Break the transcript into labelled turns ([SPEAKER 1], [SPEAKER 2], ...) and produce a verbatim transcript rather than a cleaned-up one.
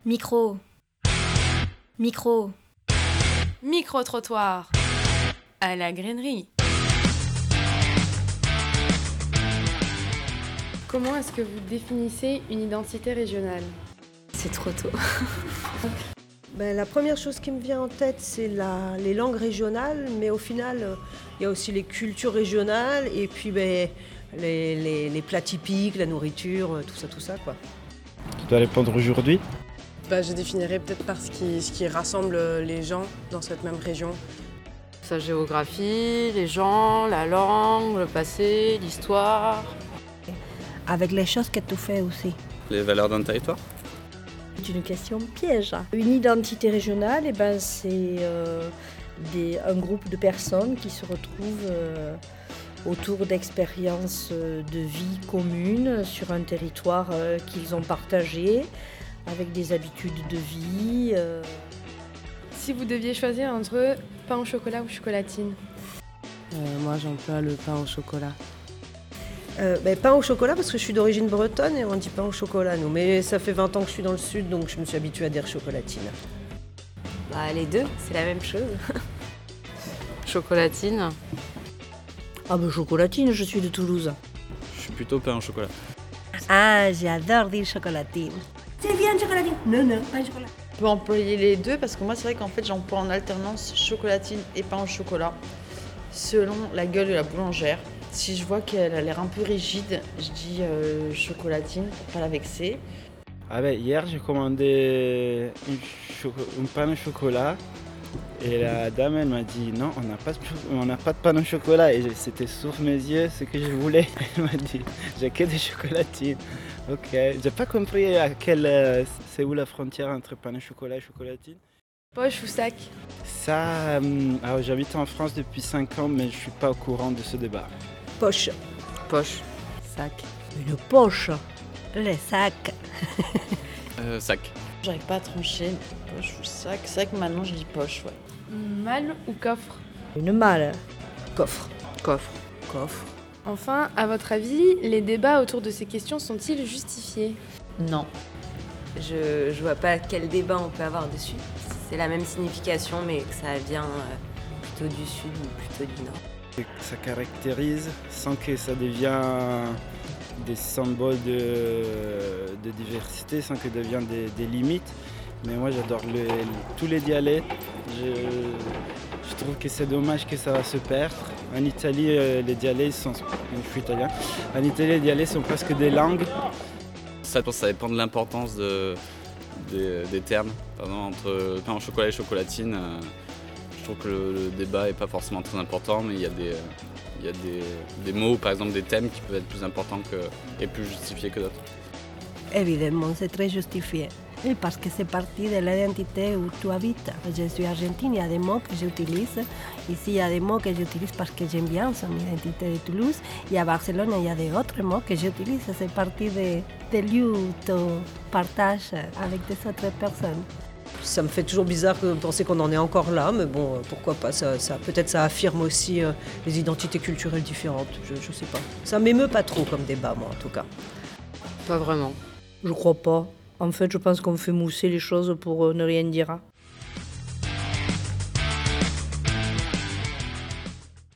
[SPEAKER 1] Micro. Micro.
[SPEAKER 2] Micro-trottoir. À la grainerie. Comment est-ce que vous définissez une identité régionale ?
[SPEAKER 1] C'est trop tôt.
[SPEAKER 3] Ben, la première chose qui me vient en tête, c'est la, les langues régionales, mais au final, il euh, y a aussi les cultures régionales et puis ben, les, les, les plats typiques, la nourriture, tout ça, tout ça, quoi.
[SPEAKER 4] Tu dois répondre aujourd'hui ?
[SPEAKER 5] Bah, je définirais peut-être par ce qui, ce qui rassemble les gens dans cette même région.
[SPEAKER 6] Sa géographie, les gens, la langue, le passé, l'histoire.
[SPEAKER 7] Avec les choses que tu fais aussi.
[SPEAKER 8] Les valeurs d'un territoire ?
[SPEAKER 7] C'est une question piège. Une identité régionale, eh ben, c'est euh, des, un groupe de personnes qui se retrouvent euh, autour d'expériences de vie communes sur un territoire euh, qu'ils ont partagé, avec des habitudes de vie. Euh...
[SPEAKER 2] Si vous deviez choisir entre pain au chocolat ou chocolatine ?
[SPEAKER 5] euh, Moi, j'en peux le pain au chocolat.
[SPEAKER 3] Euh, ben, pain au chocolat parce que je suis d'origine bretonne et on dit pain au chocolat nous, mais ça fait vingt ans que je suis dans le sud donc je me suis habituée à dire chocolatine.
[SPEAKER 1] Bah les deux, c'est la même chose.
[SPEAKER 6] Chocolatine.
[SPEAKER 7] Ah ben chocolatine, je suis de Toulouse.
[SPEAKER 8] Je suis plutôt pain au chocolat.
[SPEAKER 7] Ah, j'adore dire chocolatine. C'est bien chocolatine. Non, non, pas chocolat.
[SPEAKER 9] Je peux employer les deux parce que moi c'est vrai qu'en fait j'emploie en alternance chocolatine et pain au chocolat selon la gueule de la boulangère. Si je vois qu'elle a l'air un peu rigide, je dis euh, chocolatine pour pas la vexer.
[SPEAKER 4] Ah ben, hier j'ai commandé une, choco- une pain au chocolat et la dame elle m'a dit non on n'a pas, de cho- on n'a pas de pain au chocolat et c'était sous mes yeux ce que je voulais. Elle m'a dit j'ai que des chocolatines. Ok, j'ai pas compris à quelle, euh, c'est où la frontière entre pain au chocolat et chocolatine.
[SPEAKER 2] Poche ou sac ?
[SPEAKER 4] Ça, euh, alors, j'habite en France depuis cinq ans mais je suis pas au courant de ce débat.
[SPEAKER 3] Poche.
[SPEAKER 6] Poche.
[SPEAKER 5] Sac.
[SPEAKER 7] Une poche. Les sacs.
[SPEAKER 8] Euh, sac.
[SPEAKER 9] J'arrive pas à trancher, poche ou sac. Sac, maintenant je dis poche, ouais.
[SPEAKER 2] Malle ou coffre ?
[SPEAKER 7] Une malle.
[SPEAKER 3] Coffre.
[SPEAKER 6] Coffre.
[SPEAKER 3] Coffre.
[SPEAKER 2] Enfin, à votre avis, les débats autour de ces questions sont-ils justifiés ?
[SPEAKER 9] Non.
[SPEAKER 1] Je, je vois pas quel débat on peut avoir dessus. C'est la même signification, mais que ça vient euh, plutôt du sud ou plutôt du nord.
[SPEAKER 4] Et ça caractérise sans que ça devienne des symboles de, de diversité, sans que ça devienne des, des limites. Mais moi j'adore le, tous les dialectes. Je, je trouve que c'est dommage que ça va se perdre. En Italie, euh, les dialectes sont... Je suis italien. En Italie, les dialectes sont presque des langues.
[SPEAKER 8] Ça, je pense que ça dépend de l'importance de, des, des termes. Par exemple, entre pain au chocolat et chocolatine, euh, je trouve que le, le débat n'est pas forcément très important, mais il y a, des, il y a des, des mots, par exemple des thèmes qui peuvent être plus importants que, et plus justifiés que d'autres.
[SPEAKER 7] Évidemment, c'est très justifié. Et parce que c'est partie de l'identité où tu habites. Je suis argentine, il y a des mots que j'utilise. Ici, il y a des mots que j'utilise parce que j'aime bien son identité de Toulouse. Et à Barcelone, il y a d'autres mots que j'utilise. C'est partie des de lieux où tu partages avec des autres personnes.
[SPEAKER 3] Ça me fait toujours bizarre de penser qu'on en est encore là, mais bon, pourquoi pas, ça, ça, peut-être ça affirme aussi euh, les identités culturelles différentes, je, je sais pas. Ça m'émeut pas trop comme débat, moi, en tout cas.
[SPEAKER 6] Pas vraiment.
[SPEAKER 7] Je crois pas. En fait, je pense qu'on fait mousser les choses pour ne rien dire.